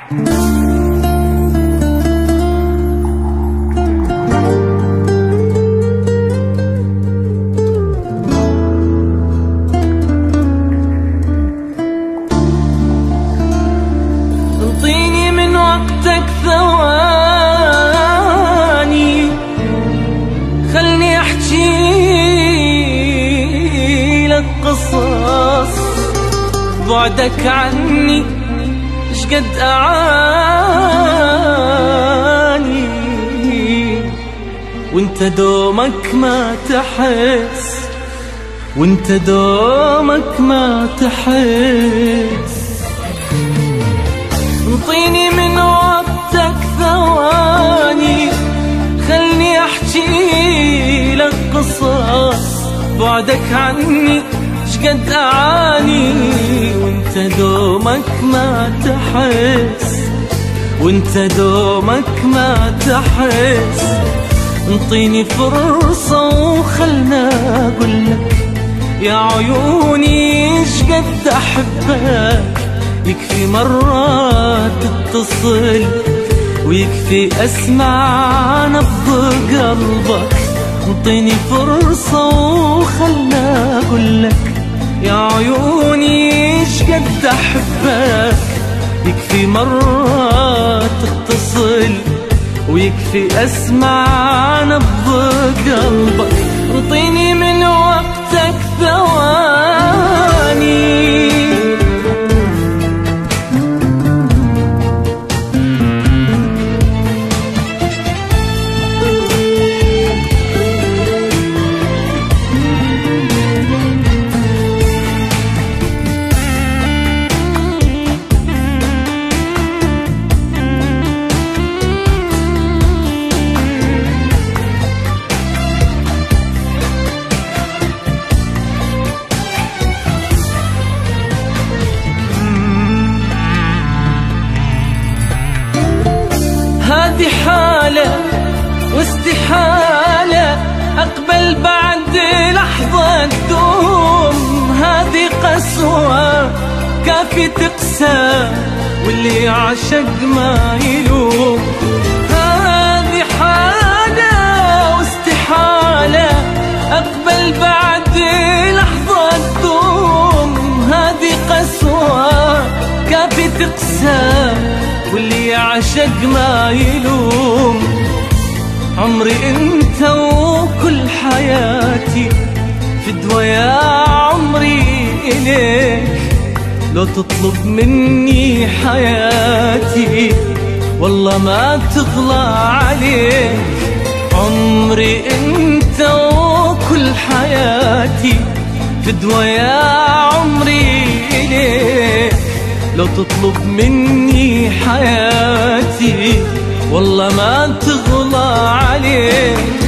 انطيني من وقتك ثواني، خلني احكي لك قصص. بعدك عني شقد اعاني، وانت دومك ما تحس، وانت دومك ما تحس. انطيني من وقتك ثواني، خلني احكي لك قصص. بعدك عني شقد اعاني، وانت دومك ما تحس، وانت دومك ما تحس. انطيني فرصة وخلنا اقولك يا عيوني شقد احبك. يكفي مرة تتصل، ويكفي اسمع نبض قلبك. انطيني فرصة وخلنا اقولك يا عيوني شقد احبك. يكفي مرة تتصل، ويكفي اسمع نبض قلبك. انطيني من وقتك ثواني. هذه حالة واستحالة أقبل بعد لحظة تدوم. هذه قسوة كافي تقسى، واللي يعشق ما يلوم. هذه حالة واستحالة أقبل بعد لحظة تدوم. هذه قسوة كافي تقسى، واللي يعشق ما يلوم. عمري انت وكل حياتي فدوى يا عمري إليك. لو تطلب مني حياتي والله ما تغلى عليك. عمري انت وكل حياتي فدوى يا عمري إليك. لو تطلب مني حياتي والله ما تغلى عليك.